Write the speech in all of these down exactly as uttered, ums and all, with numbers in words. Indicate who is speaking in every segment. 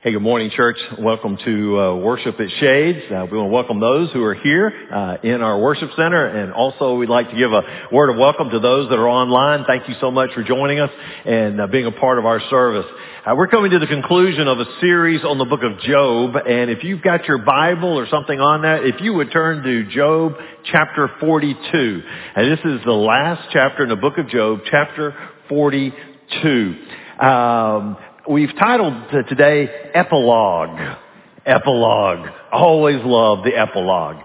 Speaker 1: Hey, good morning, church. Welcome to uh, worship at Shades. Uh, we want to welcome those who are here uh, in our worship center, and also we'd like to give a word of welcome to those that are online. Thank you so much for joining us and uh, being a part of our service. Uh, we're coming to the conclusion of a series on the book of Job, and if you've got your Bible or something on that, if you would turn to Job chapter forty-two. And this is the last chapter in the book of Job, chapter forty-two. Um, We've titled today Epilogue. Epilogue. Always love the epilogue.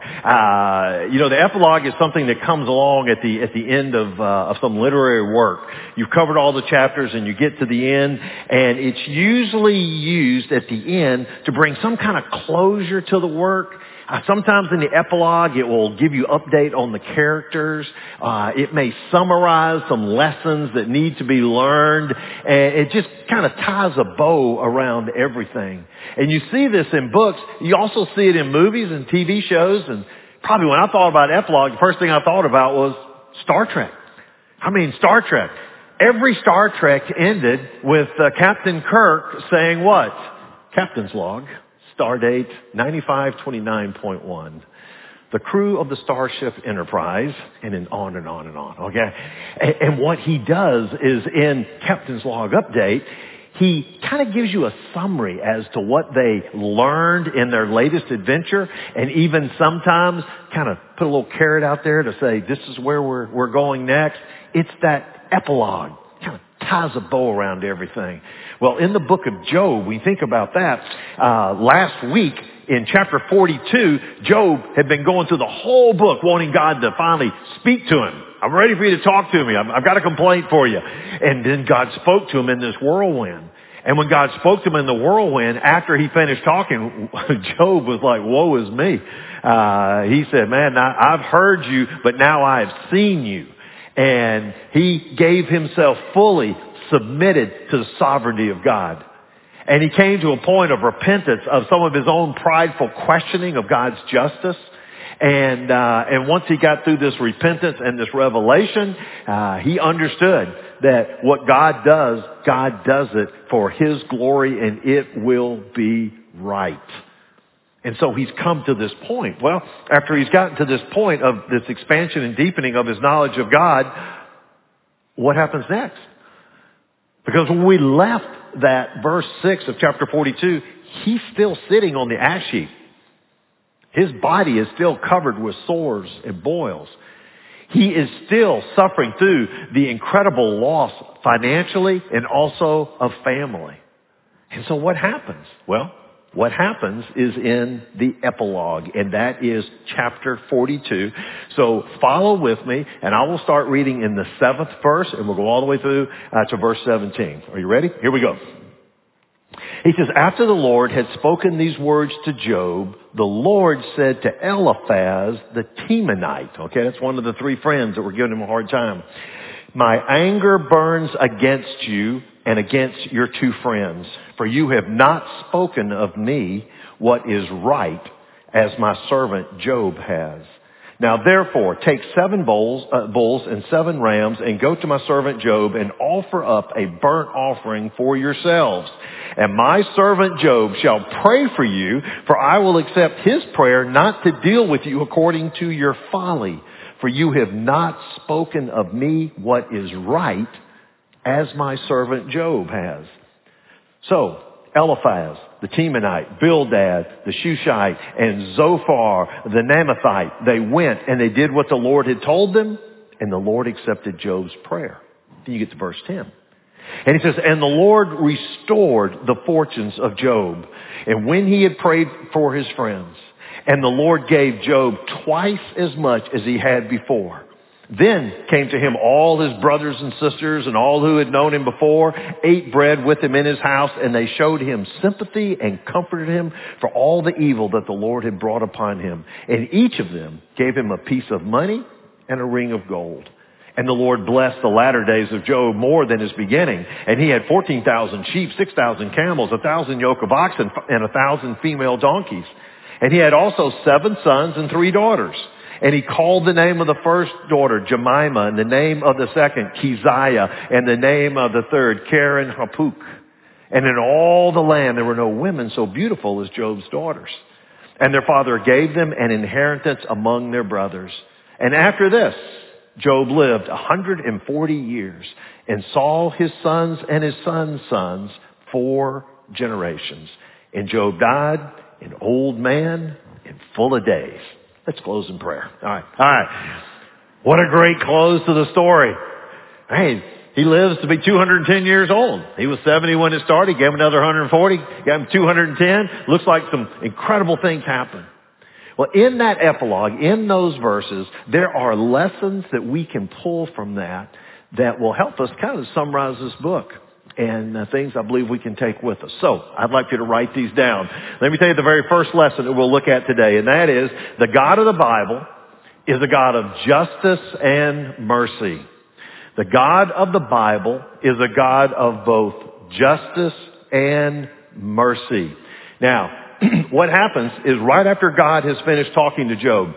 Speaker 1: Uh, you know, the epilogue is something that comes along at the at the end of uh, of some literary work. You've covered all the chapters and you get to the end, and it's usually used at the end to bring some kind of closure to the work. Uh, sometimes in the epilogue, it will give you update on the characters. Uh, it may summarize some lessons that need to be learned. And it just kind of ties a bow around everything. And you see this in books. You also see it in movies and T V shows. And probably when I thought about epilogue, the first thing I thought about was Star Trek. I mean, Star Trek. Every Star Trek ended with uh, Captain Kirk saying what? Captain's log. Stardate ninety-five twenty-nine point one. The crew of the Starship Enterprise, and then on and on and on, okay? And, and what he does is in Captain's Log Update, he kind of gives you a summary as to what they learned in their latest adventure, and even sometimes kind of put a little carrot out there to say, this is where we're, we're going next. It's that epilogue. Kind of ties a bow around everything. Well, in the book of Job, we think about that. Uh, last week in chapter forty-two, Job had been going through the whole book wanting God to finally speak to him. I'm ready for you to talk to me. I'm, I've got a complaint for you. And then God spoke to him in this whirlwind. And when God spoke to him in the whirlwind, after he finished talking, Job was like, woe is me. Uh, he said, man, I, I've heard you, but now I've seen you. And he gave himself fully submitted to the sovereignty of God. And he came to a point of repentance of some of his own prideful questioning of God's justice. And uh, and once he got through this repentance and this revelation, uh, he understood that what God does, God does it for his glory, and it will be right. And so he's come to this point. Well, after he's gotten to this point of this expansion and deepening of his knowledge of God, what happens next? Because when we left that verse six of chapter forty-two, he's still sitting on the ash heap. His body is still covered with sores and boils. He is still suffering through the incredible loss financially and also of family. And so what happens? Well, what happens is in the epilogue, and that is chapter forty-two. So follow with me, and I will start reading in the seventh verse, and we'll go all the way through uh, to verse seventeen. Are you ready? Here we go. He says, after the Lord had spoken these words to Job, the Lord said to Eliphaz the Temanite, okay, that's one of the three friends that were giving him a hard time, my anger burns against you and against your two friends, for you have not spoken of me what is right, as my servant Job has. Now therefore, take seven bulls, uh, bulls and seven rams, and go to my servant Job, and offer up a burnt offering for yourselves. And my servant Job shall pray for you, for I will accept his prayer not to deal with you according to your folly. For you have not spoken of me what is right, as my servant Job has. So, Eliphaz, the Temanite, Bildad, the Shushite, and Zophar, the Naamathite, they went and they did what the Lord had told them, and the Lord accepted Job's prayer. Then you get to verse ten. And he says, and the Lord restored the fortunes of Job, and when he had prayed for his friends, and the Lord gave Job twice as much as he had before. Then came to him all his brothers and sisters and all who had known him before, ate bread with him in his house, and they showed him sympathy and comforted him for all the evil that the Lord had brought upon him. And each of them gave him a piece of money and a ring of gold. And the Lord blessed the latter days of Job more than his beginning. And he had fourteen thousand sheep, six thousand camels, a thousand yoke of oxen, and a thousand female donkeys. And he had also seven sons and three daughters. And he called the name of the first daughter Jemima, and the name of the second Keziah, and the name of the third Karen Hapuk. And in all the land there were no women so beautiful as Job's daughters. And their father gave them an inheritance among their brothers. And after this, Job lived one hundred forty years and saw his sons and his sons' sons four generations. And Job died an old man and full of days. Let's close in prayer. All right. All right. What a great close to the story. Hey, he lives to be two hundred ten years old. He was seventy when it started. He gave him another one hundred forty. Gave him two hundred ten. Looks like some incredible things happen. Well, in that epilogue, in those verses, there are lessons that we can pull from that that will help us kind of summarize this book and uh, things I believe we can take with us. So I'd like you to write these down. Let me tell you the very first lesson that we'll look at today, and that is the God of the Bible is a God of justice and mercy. The God of the Bible is a God of both justice and mercy. Now, what happens is right after God has finished talking to Job,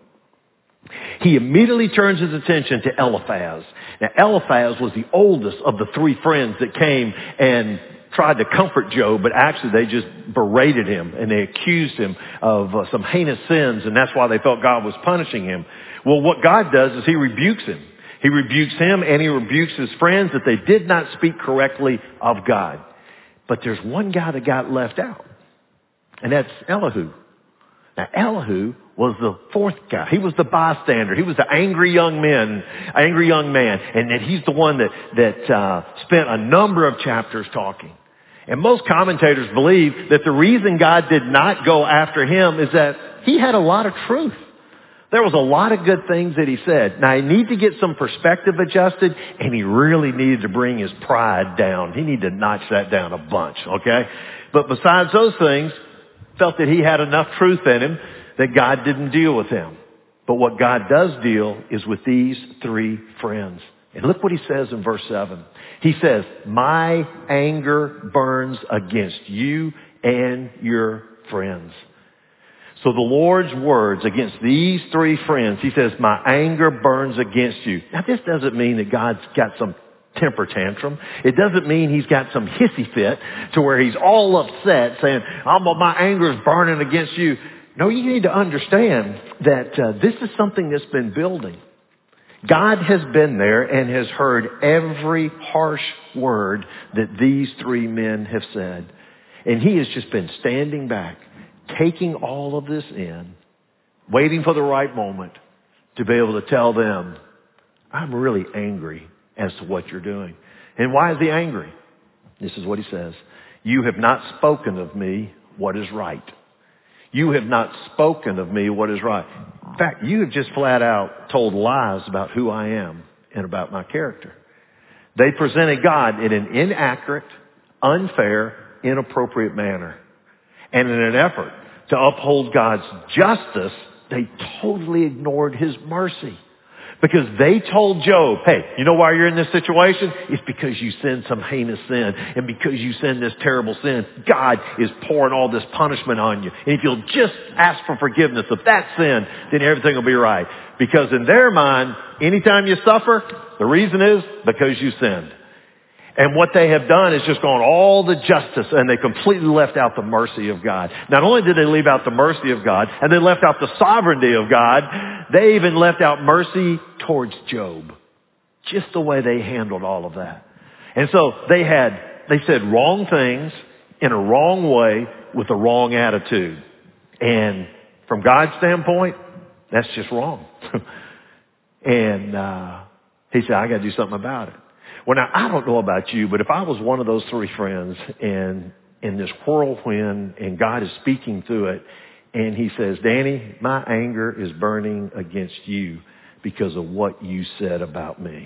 Speaker 1: he immediately turns his attention to Eliphaz. Now, Eliphaz was the oldest of the three friends that came and tried to comfort Job, but actually they just berated him and they accused him of uh, some heinous sins, and that's why they felt God was punishing him. Well, what God does is he rebukes him. He rebukes him and he rebukes his friends that they did not speak correctly of God. But there's one guy that got left out, and that's Elihu. Now, Elihu was the fourth guy. He was the bystander. He was the angry young man, angry young man, and that he's the one that that uh, spent a number of chapters talking. And most commentators believe that the reason God did not go after him is that he had a lot of truth. There was a lot of good things that he said. Now, he needed to get some perspective adjusted, and he really needed to bring his pride down. He needed to notch that down a bunch, okay? But besides those things, felt that he had enough truth in him that God didn't deal with him. But what God does deal is with these three friends. And look what he says in verse seven. He says, my anger burns against you and your friends. So the Lord's words against these three friends, he says, my anger burns against you. Now, this doesn't mean that God's got some temper tantrum. It doesn't mean he's got some hissy fit to where he's all upset saying, oh, my anger is burning against you. No, you need to understand that uh, this is something that's been building. God has been there and has heard every harsh word that these three men have said. And he has just been standing back, taking all of this in, waiting for the right moment to be able to tell them, I'm really angry as to what you're doing. And why is he angry? This is what he says. You have not spoken of me what is right. You have not spoken of me what is right. In fact, you have just flat out told lies about who I am and about my character. They presented God in an inaccurate, unfair, inappropriate manner. And in an effort to uphold God's justice, they totally ignored his mercy. Because they told Job, hey, you know why you're in this situation? It's because you sinned some heinous sin. And because you sinned this terrible sin, God is pouring all this punishment on you. And if you'll just ask for forgiveness of that sin, then everything will be right. Because in their mind, anytime you suffer, the reason is because you sinned. And what they have done is just gone all the justice, and they completely left out the mercy of God. Not only did they leave out the mercy of God, and they left out the sovereignty of God, they even left out mercy towards Job. Just the way they handled all of that. And so they had, they said wrong things in a wrong way with a wrong attitude. And from God's standpoint, that's just wrong. and uh, he said, I got to do something about it. Well, now, I don't know about you, but if I was one of those three friends and in this whirlwind and God is speaking through it and he says, Danny, my anger is burning against you because of what you said about me,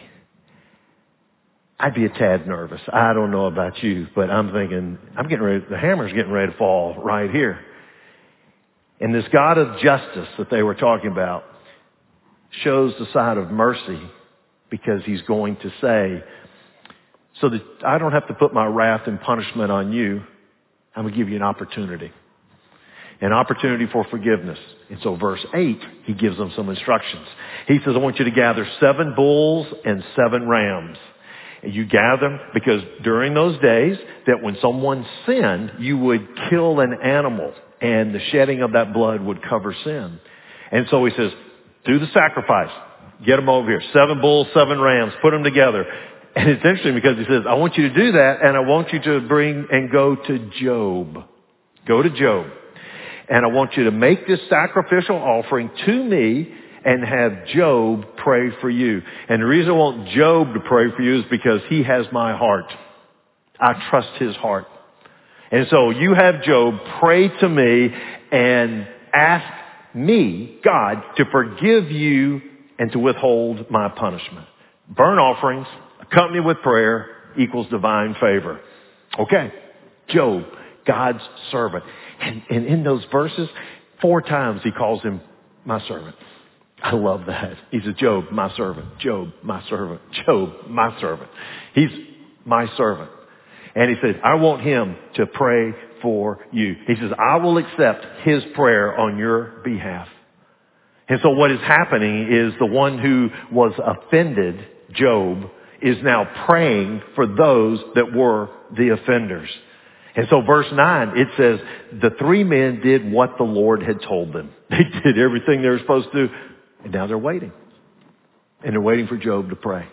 Speaker 1: I'd be a tad nervous. I don't know about you, but I'm thinking, I'm getting ready, the hammer's getting ready to fall right here. And this God of justice that they were talking about shows the side of mercy because he's going to say, so that I don't have to put my wrath and punishment on you, I'm going to give you an opportunity. An opportunity for forgiveness. And so verse eight, he gives them some instructions. He says, I want you to gather seven bulls and seven rams. And you gather them because during those days that when someone sinned, you would kill an animal and the shedding of that blood would cover sin. And so he says, do the sacrifice. Get them over here. Seven bulls, seven rams, put them together. And it's interesting because he says, I want you to do that and I want you to bring and go to Job. Go to Job. And I want you to make this sacrificial offering to me and have Job pray for you. And the reason I want Job to pray for you is because he has my heart. I trust his heart. And so you have Job pray to me and ask me, God, to forgive you and to withhold my punishment. Burnt offerings accompanied with prayer equals divine favor. Okay, Job, God's servant. And, and in those verses, four times he calls him my servant. I love that. He says, Job, my servant. Job, my servant. Job, my servant. He's my servant. And he says, I want him to pray for you. He says, I will accept his prayer on your behalf. And so what is happening is the one who was offended, Job, is now praying for those that were the offenders. And so verse nine, it says, the three men did what the Lord had told them. They did everything they were supposed to do. And now they're waiting. And they're waiting for Job to pray.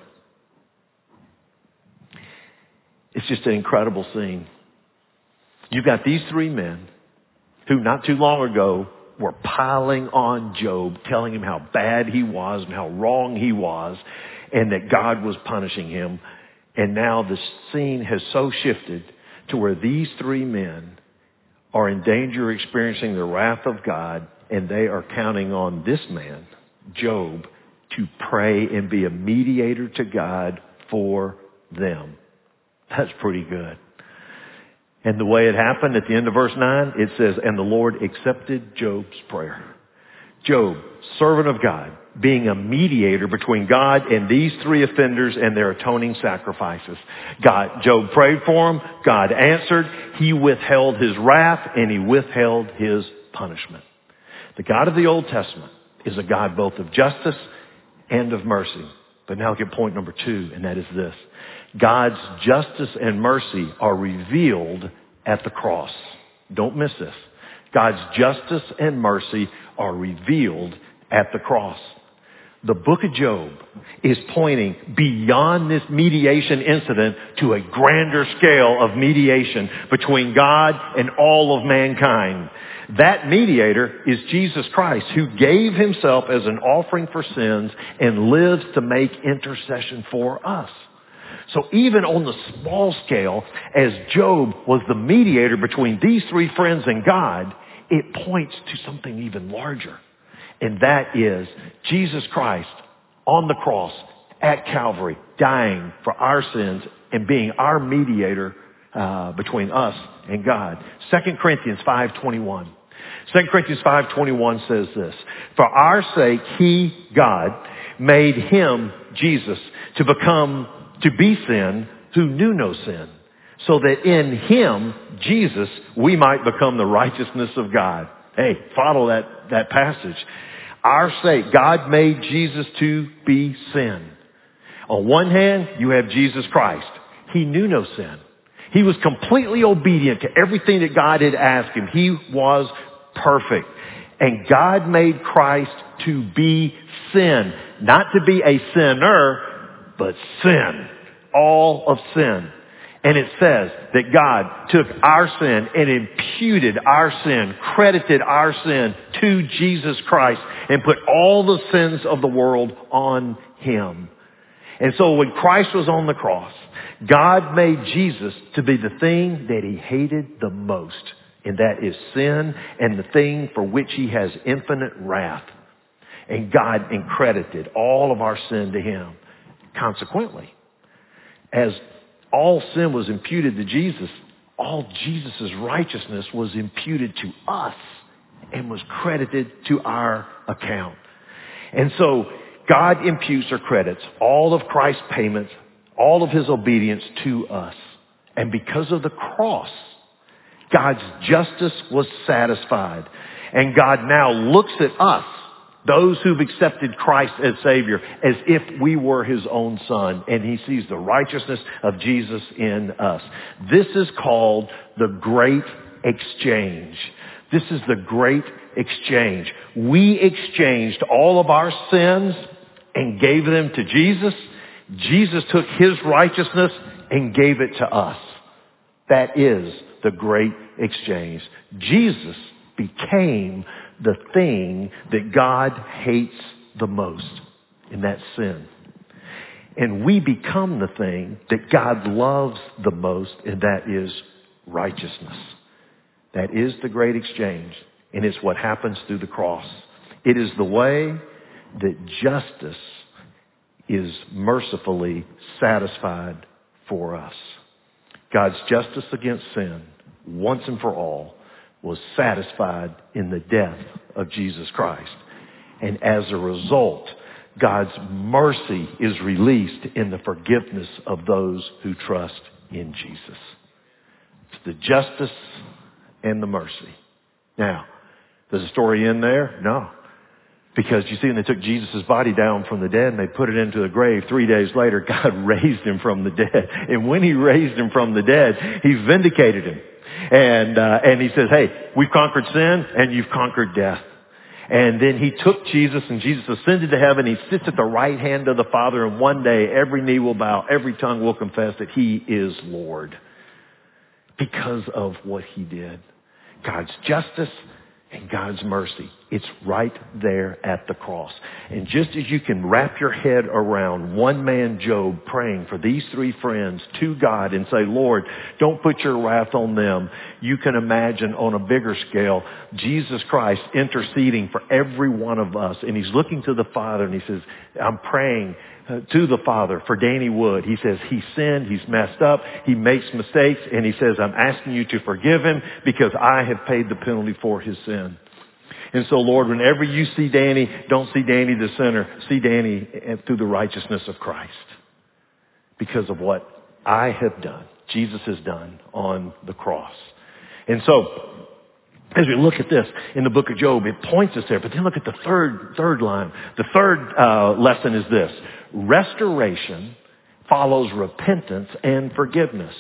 Speaker 1: It's just an incredible scene. You've got these three men who not too long ago were piling on Job, telling him how bad he was and how wrong he was, and that God was punishing him. And now the scene has so shifted to where these three men are in danger of experiencing the wrath of God, and they are counting on this man, Job, to pray and be a mediator to God for them. That's pretty good. And the way it happened at the end of verse nine, it says, and the Lord accepted Job's prayer. Job, servant of God, being a mediator between God and these three offenders and their atoning sacrifices. God, Job prayed for him. God answered. He withheld his wrath and he withheld his punishment. The God of the Old Testament is a God both of justice and of mercy. But now get point number two, and that is this. God's justice and mercy are revealed at the cross. Don't miss this. God's justice and mercy are revealed at the cross. The book of Job is pointing beyond this mediation incident to a grander scale of mediation between God and all of mankind. That mediator is Jesus Christ, who gave himself as an offering for sins and lives to make intercession for us. So even on the small scale, as Job was the mediator between these three friends and God, it points to something even larger. And that is Jesus Christ on the cross at Calvary, dying for our sins and being our mediator uh, between us and God. Second Corinthians five twenty-one. Second Corinthians five twenty-one says this, for our sake, he, God, made him, Jesus, to become, to be sin who knew no sin, so that in him, Jesus, we might become the righteousness of God. Hey, follow that, that passage. Our sake, God made Jesus to be sin. On one hand, you have Jesus Christ. He knew no sin. He was completely obedient to everything that God had asked him. He was perfect. And God made Christ to be sin. Not to be a sinner, but sin. All of sin. And it says that God took our sin and imputed our sin, credited our sin to Jesus Christ and put all the sins of the world on him. And so when Christ was on the cross, God made Jesus to be the thing that he hated the most. And that is sin and the thing for which he has infinite wrath. And God credited all of our sin to him. Consequently, as all sin was imputed to Jesus, all Jesus' righteousness was imputed to us and was credited to our account. And so God imputes or credits all of Christ's payments, all of his obedience to us. And because of the cross, God's justice was satisfied. And God now looks at us those who've accepted Christ as Savior, as if we were his own son, and he sees the righteousness of Jesus in us. This is called the Great Exchange. This is the Great Exchange. We exchanged all of our sins and gave them to Jesus. Jesus took his righteousness and gave it to us. That is the Great Exchange. Jesus became the thing that God hates the most, and that's sin. And we become the thing that God loves the most, and that is righteousness. That is the Great Exchange, and it's what happens through the cross. It is the way that justice is mercifully satisfied for us. God's justice against sin, once and for all, was satisfied in the death of Jesus Christ. And as a result, God's mercy is released in the forgiveness of those who trust in Jesus. It's the justice and the mercy. Now, does the story end there? No. Because you see, when they took Jesus' body down from the dead and they put it into the grave, three days later, God raised him from the dead. And when he raised him from the dead, he vindicated him. And, uh, and he says, hey, we've conquered sin and you've conquered death. And then he took Jesus, and Jesus ascended to heaven. He sits at the right hand of the Father, and one day every knee will bow, every tongue will confess that he is Lord. Because of what he did. God's justice and God's mercy. It's right there at the cross. And just as you can wrap your head around one man, Job, praying for these three friends to God and say, Lord, don't put your wrath on them. You can imagine on a bigger scale, Jesus Christ interceding for every one of us. And he's looking to the Father and he says, I'm praying to the Father for Danny Wood. He says he sinned, he's messed up, he makes mistakes, and he says, I'm asking you to forgive him because I have paid the penalty for his sin. And so, Lord, whenever you see Danny, don't see Danny the sinner, see Danny through the righteousness of Christ because of what I have done, Jesus has done on the cross. And so, as we look at this in the book of Job, it points us there. But then look at the third, third line. The third uh, lesson is this. Restoration follows repentance and forgiveness.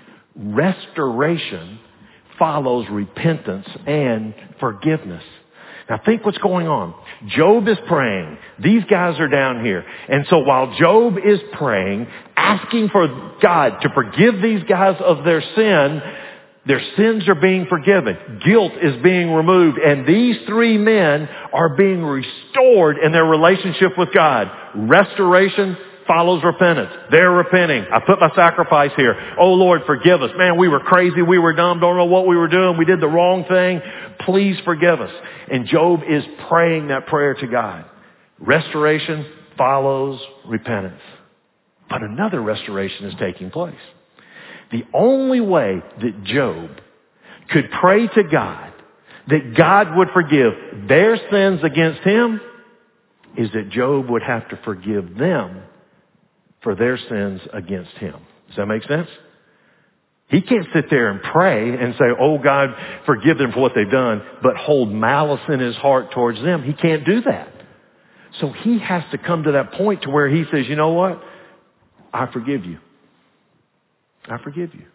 Speaker 1: Restoration follows repentance and forgiveness. Now think what's going on. Job is praying. These guys are down here. And so while Job is praying, asking for God to forgive these guys of their sin, their sins are being forgiven. Guilt is being removed. And these three men are being restored in their relationship with God. Restoration follows repentance. They're repenting. I put my sacrifice here. Oh Lord, forgive us. Man, we were crazy. We were dumb. Don't know what we were doing. We did the wrong thing. Please forgive us. And Job is praying that prayer to God. Restoration follows repentance. But another restoration is taking place. The only way that Job could pray to God that God would forgive their sins against him is that Job would have to forgive them for their sins against him. Does that make sense? He can't sit there and pray and say, oh God, forgive them for what they've done, but hold malice in his heart towards them. He can't do that. So he has to come to that point to where he says, you know what? I forgive you. I forgive you.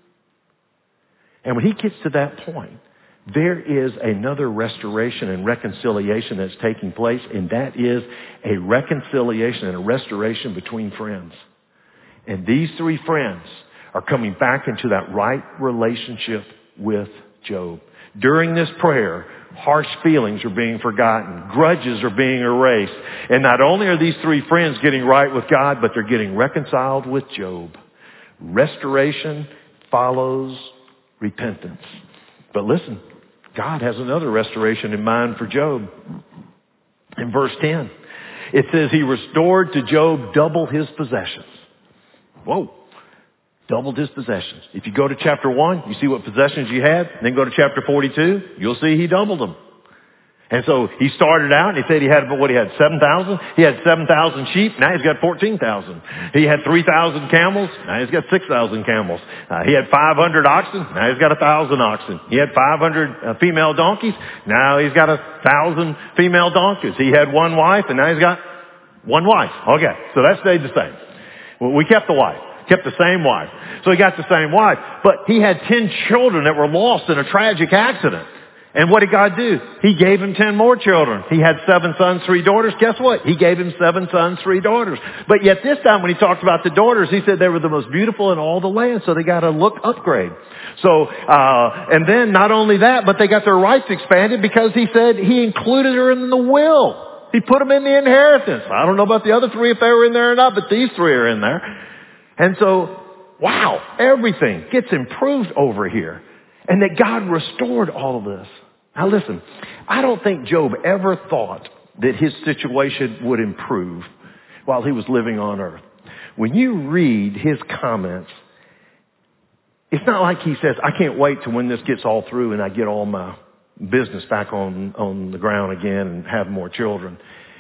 Speaker 1: And when he gets to that point, there is another restoration and reconciliation that's taking place, and that is a reconciliation and a restoration between friends. And these three friends are coming back into that right relationship with Job. During this prayer, harsh feelings are being forgotten. Grudges are being erased. And not only are these three friends getting right with God, but they're getting reconciled with Job. Restoration follows repentance. But listen, God has another restoration in mind for Job. In verse ten, it says he restored to Job double his possessions. Whoa. Doubled his possessions. If you go to chapter one, you see what possessions you had. Then go to chapter forty-two, you'll see he doubled them. And so he started out and he said he had, what he had, seven thousand? He had seven thousand sheep. Now he's got fourteen thousand. He had three thousand camels. Now he's got six thousand camels. Uh, he had five hundred oxen. Now he's got one thousand oxen. He had five hundred uh, female donkeys. Now he's got one thousand female donkeys. He had one wife and now he's got one wife. Okay. So that stayed the same. Well, we kept the wife. Kept the same wife. So he got the same wife. But he had ten children that were lost in a tragic accident. And what did God do? He gave him ten more children. He had seven sons, three daughters. Guess what? He gave him seven sons, three daughters. But yet this time when he talked about the daughters, he said they were the most beautiful in all the land. So they got a look upgrade. So, uh, and then not only that, but they got their rights expanded because he said he included her in the will. He put them in the inheritance. I don't know about the other three if they were in there or not, but these three are in there. And so, wow, everything gets improved over here. And that God restored all of this. Now listen, I don't think Job ever thought that his situation would improve while he was living on earth. When you read his comments, it's not like he says, I can't wait till when this gets all through and I get all my business back on, on the ground again and have more children.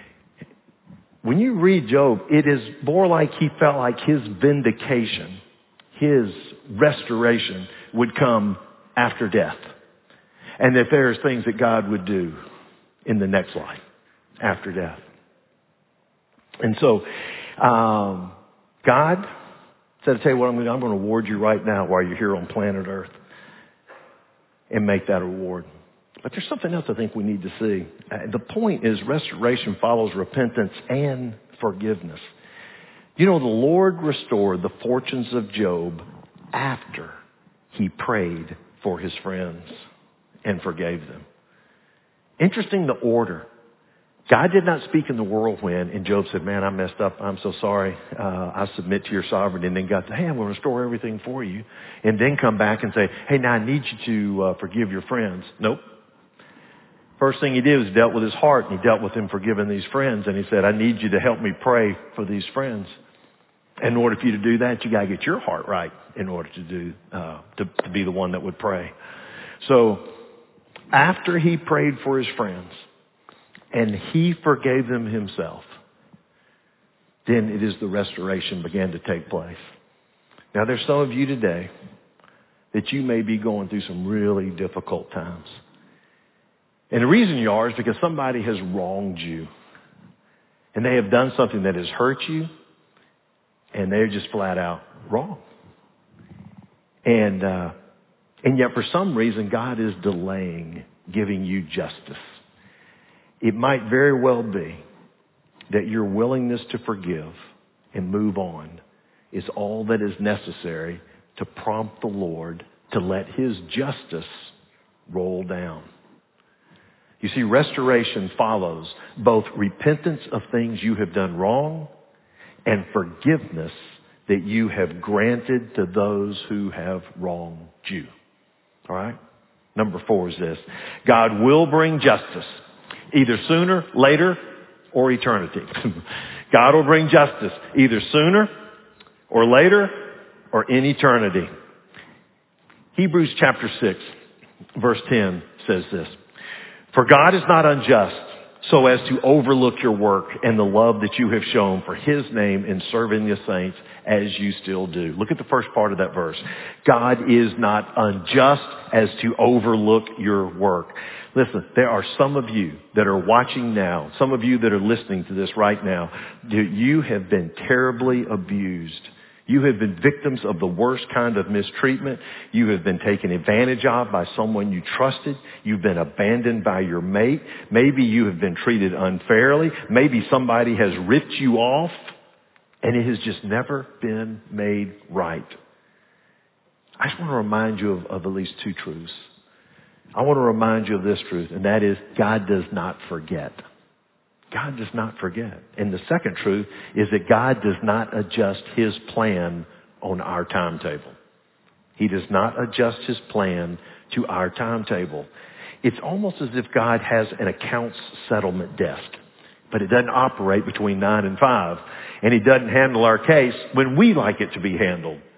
Speaker 1: When you read Job, it is more like he felt like his vindication, his restoration would come after death. And that there's things that God would do in the next life after death. And so, um, God said, I tell you what, I'm going, to, I'm going to reward you right now while you're here on planet Earth and make that a reward. But there's something else I think we need to see. Uh, the point is restoration follows repentance and forgiveness. You know, the Lord restored the fortunes of Job after he prayed for his friends and forgave them. Interesting, the order. God did not speak in the whirlwind, and Job said, man, I messed up. I'm so sorry. Uh, I submit to your sovereignty. And then God said, hey, I'm going to restore everything for you. And then come back and say, hey, now I need you to uh, forgive your friends. Nope. First thing he did was dealt with his heart, and he dealt with him forgiving these friends. And he said, I need you to help me pray for these friends. In order for you to do that, you got to get your heart right in order to do uh, to, to be the one that would pray. So after he prayed for his friends and he forgave them himself, then it is the restoration began to take place. Now there's some of you today that you may be going through some really difficult times. And the reason you are is because somebody has wronged you. And they have done something that has hurt you. And they're just flat out wrong. And, uh, and yet for some reason, God is delaying giving you justice. It might very well be that your willingness to forgive and move on is all that is necessary to prompt the Lord to let his justice roll down. You see, restoration follows both repentance of things you have done wrong and forgiveness that you have granted to those who have wronged you. All right? Number four is this. God will bring justice, either sooner, later, or eternity. God will bring justice, either sooner, or later, or in eternity. Hebrews chapter six, verse ten says this. For God is not unjust so as to overlook your work and the love that you have shown for his name in serving the saints as you still do. Look at the first part of that verse. God is not unjust as to overlook your work. Listen, there are some of you that are watching now, some of you that are listening to this right now, you have been terribly abused. You have been victims of the worst kind of mistreatment. You have been taken advantage of by someone you trusted. You've been abandoned by your mate. Maybe you have been treated unfairly. Maybe somebody has ripped you off, and it has just never been made right. I just want to remind you of, of at least two truths. I want to remind you of this truth, and that is God does not forget. God does not forget. And the second truth is that God does not adjust his plan on our timetable. He does not adjust his plan to our timetable. It's almost as if God has an accounts settlement desk, but it doesn't operate between nine and five. And he doesn't handle our case when we like it to be handled.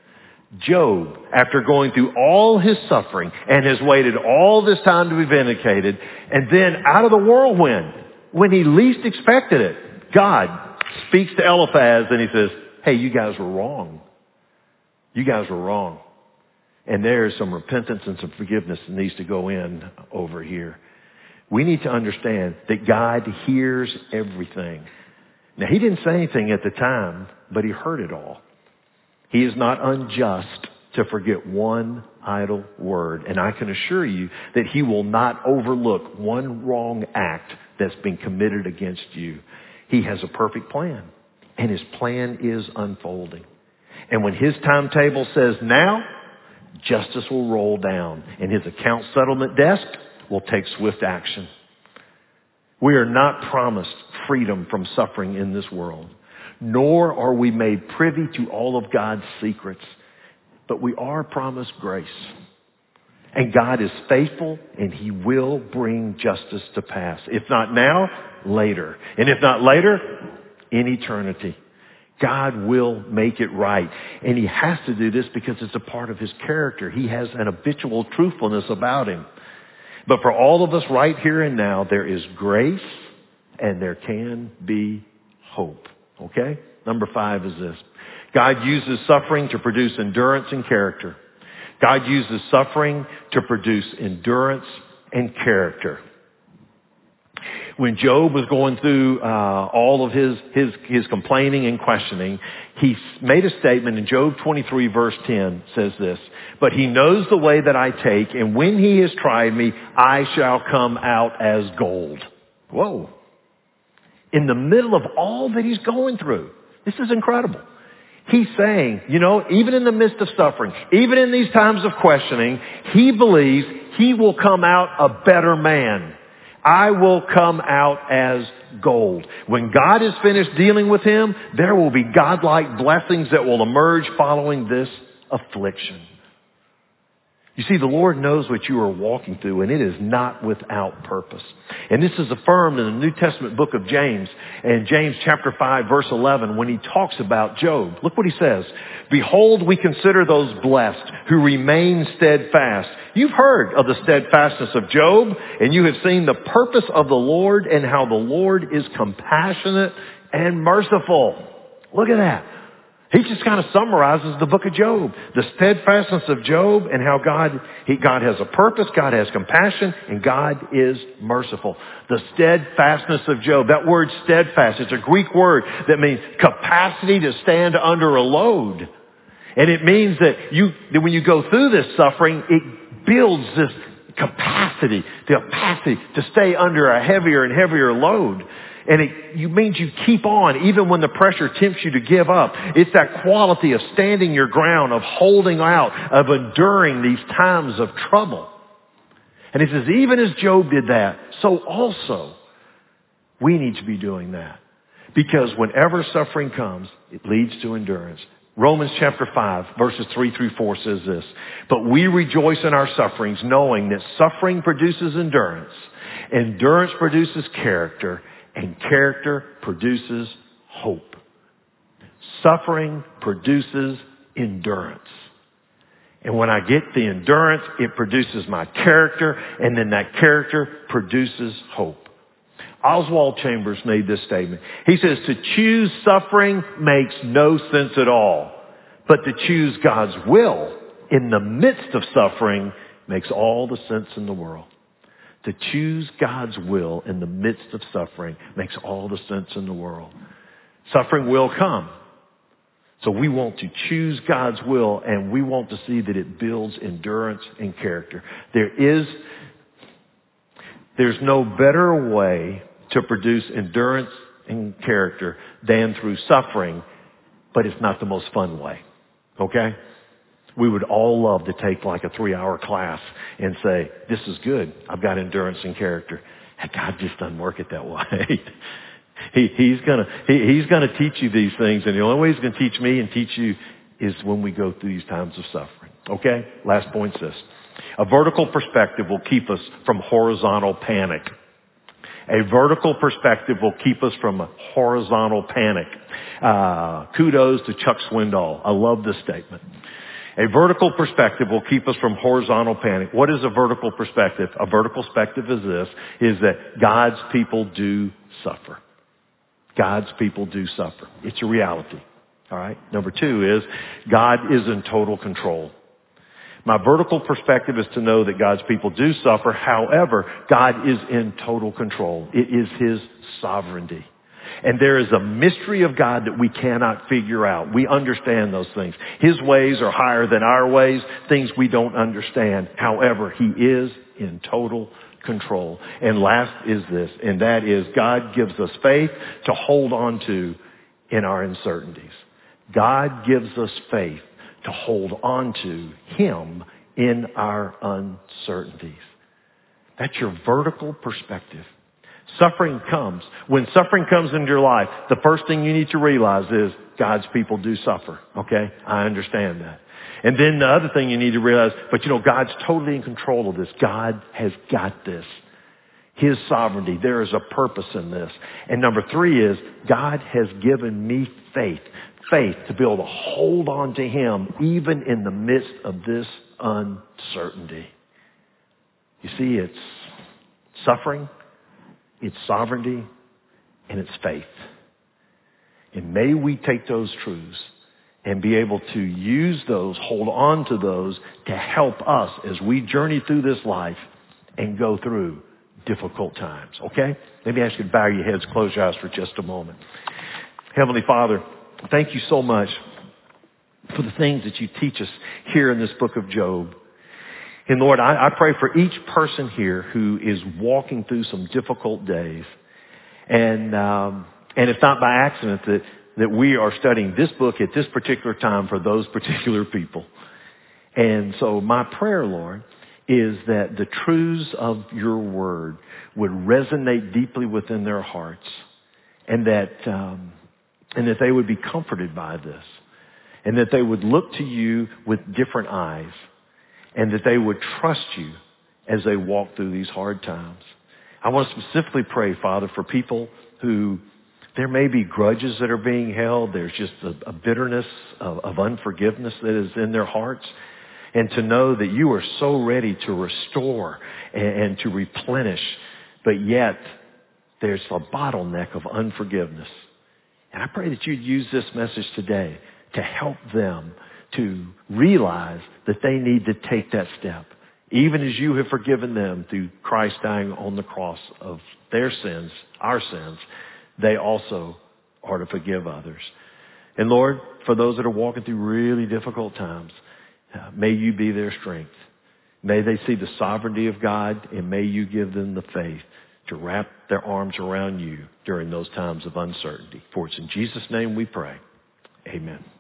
Speaker 1: Job, after going through all his suffering and has waited all this time to be vindicated, and then out of the whirlwind, when he least expected it, God speaks to Eliphaz and he says, hey, you guys were wrong. You guys were wrong. And there's some repentance and some forgiveness that needs to go in over here. We need to understand that God hears everything. Now, he didn't say anything at the time, but he heard it all. He is not unjust to forget one idle word. And I can assure you that he will not overlook one wrong act that's been committed against you. He has a perfect plan, and his plan is unfolding. And when his timetable says now, justice will roll down, and his account settlement desk will take swift action. We are not promised freedom from suffering in this world, nor are we made privy to all of God's secrets, but we are promised grace. And God is faithful, and he will bring justice to pass. If not now, later. And if not later, in eternity. God will make it right. And he has to do this because it's a part of his character. He has an habitual truthfulness about him. But for all of us right here and now, there is grace and there can be hope. Okay? Number five is this. God uses suffering to produce endurance and character. God uses suffering to produce endurance and character. When Job was going through uh, all of his, his his complaining and questioning, he made a statement in Job twenty-three verse ten says this, but he knows the way that I take, and when he has tried me, I shall come out as gold. Whoa. In the middle of all that he's going through. This is incredible. He's saying, you know, even in the midst of suffering, even in these times of questioning, he believes he will come out a better man. I will come out as gold. When God is finished dealing with him, there will be godlike blessings that will emerge following this affliction. You see, the Lord knows what you are walking through, and it is not without purpose. And this is affirmed in the New Testament book of James, and James chapter five, verse eleven, when he talks about Job. Look what he says. Behold, we consider those blessed who remain steadfast. You've heard of the steadfastness of Job, and you have seen the purpose of the Lord and how the Lord is compassionate and merciful. Look at that. He just kind of summarizes the book of Job. The steadfastness of Job and how God, he, God has a purpose, God has compassion, and God is merciful. The steadfastness of Job, that word steadfast, it's a Greek word that means capacity to stand under a load. And it means that you, that when you go through this suffering, it builds this capacity, the capacity to stay under a heavier and heavier load. And it you means you keep on even when the pressure tempts you to give up. It's that quality of standing your ground, of holding out, of enduring these times of trouble. And he says, even as Job did that, so also we need to be doing that. Because whenever suffering comes, it leads to endurance. Romans chapter five, verses three through four says this, but we rejoice in our sufferings, knowing that suffering produces endurance, endurance produces character, and character produces hope. Suffering produces endurance. And when I get the endurance, it produces my character, and then that character produces hope. Oswald Chambers made this statement. He says, to choose suffering makes no sense at all, but to choose God's will in the midst of suffering makes all the sense in the world. To choose God's will in the midst of suffering makes all the sense in the world. Suffering will come. So we want to choose God's will, and we want to see that it builds endurance and character. There is, there's no better way to produce endurance and character than through suffering, but it's not the most fun way. Okay? We would all love to take like a three-hour class and say, this is good. I've got endurance and character. And God just doesn't work it that way. he, he's gonna, he, he's gonna teach you these things, and the only way he's gonna teach me and teach you is when we go through these times of suffering. Okay? Last point is this. A vertical perspective will keep us from horizontal panic. A vertical perspective will keep us from a horizontal panic. Uh, kudos to Chuck Swindoll. I love this statement. A vertical perspective will keep us from horizontal panic. What is a vertical perspective? A vertical perspective is this, is that God's people do suffer. God's people do suffer. It's a reality. All right. Number two is God is in total control. My vertical perspective is to know that God's people do suffer. However, God is in total control. It is His sovereignty. And there is a mystery of God that we cannot figure out. We understand those things. His ways are higher than our ways, things we don't understand. However, He is in total control. And last is this, and that is God gives us faith to hold on to in our uncertainties. God gives us faith to hold on to Him in our uncertainties. That's your vertical perspective. Suffering comes. When suffering comes into your life, the first thing you need to realize is God's people do suffer. Okay? I understand that. And then the other thing you need to realize, but you know, God's totally in control of this. God has got this. His sovereignty. There is a purpose in this. And number three is God has given me faith. Faith to be able to hold on to Him even in the midst of this uncertainty. You see, it's suffering, it's sovereignty, and it's faith. And may we take those truths and be able to use those, hold on to those to help us as we journey through this life and go through difficult times. Okay? Let me ask you to bow your heads, close your eyes for just a moment. Heavenly Father, thank you so much for the things that you teach us here in this book of Job. And Lord, I, I pray for each person here who is walking through some difficult days. And, um, and it's not by accident that, that we are studying this book at this particular time for those particular people. And so my prayer, Lord, is that the truths of your word would resonate deeply within their hearts, and that, um, and that they would be comforted by this, and that they would look to you with different eyes, and that they would trust you as they walk through these hard times. I want to specifically pray, Father, for people who there may be grudges that are being held. There's just a, a bitterness of, of unforgiveness that is in their hearts. And to know that you are so ready to restore and, and to replenish, but yet there's a bottleneck of unforgiveness. And I pray that you'd use this message today to help them to realize that they need to take that step. Even as you have forgiven them through Christ dying on the cross of their sins, our sins, they also are to forgive others. And Lord, for those that are walking through really difficult times, uh, may you be their strength. May they see the sovereignty of God, and may you give them the faith to wrap their arms around you during those times of uncertainty. For it's in Jesus' name we pray. Amen.